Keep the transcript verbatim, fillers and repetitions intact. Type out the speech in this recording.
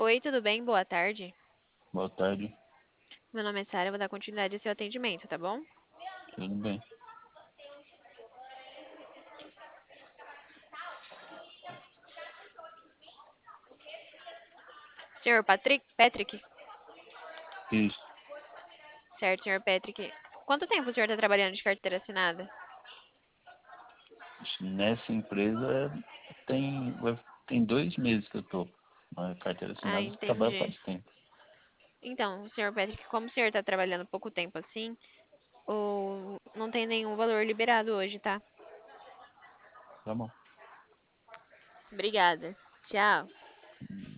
Oi, tudo bem? Boa tarde. Boa tarde, Meu nome é Sara, eu vou dar continuidade ao seu atendimento, tá bom? tudo bem? Senhor Patrick, Patrick? Isso. Certo, senhor Patrick. Quanto tempo o senhor está trabalhando de carteira assinada? Nessa empresa tem, vai- tem dois meses que eu tô. Na carteira Ah, assinada eu trabalho entendi. faz tempo. Então, senhor Patrick, como o senhor está trabalhando pouco tempo assim, o... não tem nenhum valor liberado hoje, tá? Tá bom. Obrigada. Tchau.